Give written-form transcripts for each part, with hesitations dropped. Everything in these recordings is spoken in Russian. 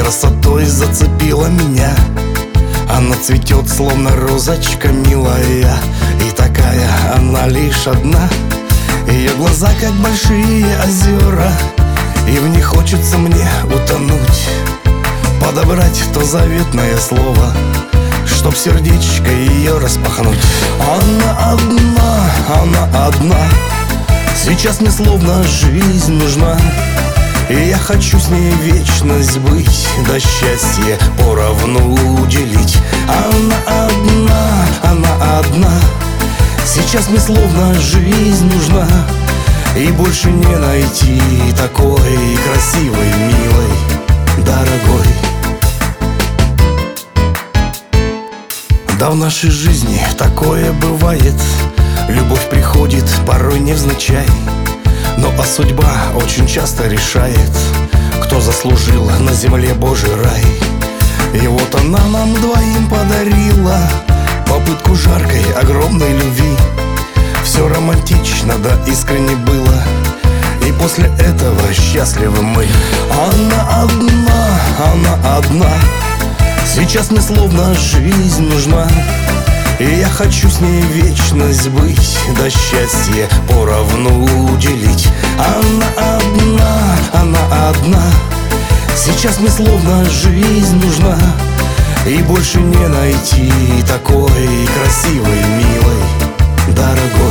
красотой зацепила меня. Она цветет, словно розочка милая, и такая она лишь одна. Ее глаза, как большие озера, и в них хочется мне утонуть, подобрать то заветное слово, чтоб сердечко ее распахнуть. Она одна, сейчас мне словно жизнь нужна, и я хочу с ней вечность быть, да счастье поровну делить. Она одна, сейчас мне словно жизнь нужна, и больше не найти такой красивой, милой, дорогой. Да, в нашей жизни такое бывает, любовь приходит порой невзначай, но а судьба очень часто решает, кто заслужил на земле Божий рай. И вот она нам двоим подарила попытку жаркой, огромной любви. Все романтично, да искренне было, и после этого счастливы мы. Она одна, сейчас мне словно жизнь нужна, и я хочу с ней вечность быть, да счастье поровну делить. Она одна, сейчас мне словно жизнь нужна, и больше не найти такой красивой, милой, дорогой.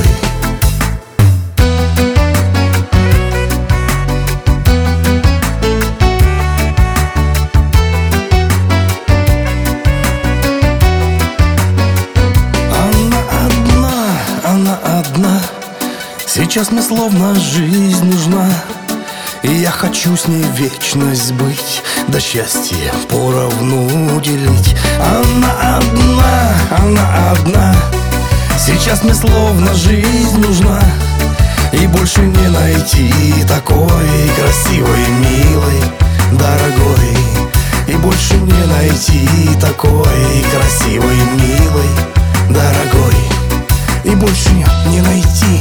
Она одна, сейчас мне словно жизнь нужна, и я хочу с ней вечность быть, да счастье поровну делить. Она одна, сейчас мне словно жизнь нужна, и больше не найти такой красивой, милой, дорогой. И больше не найти такой красивой, милой, дорогой. И больше не найти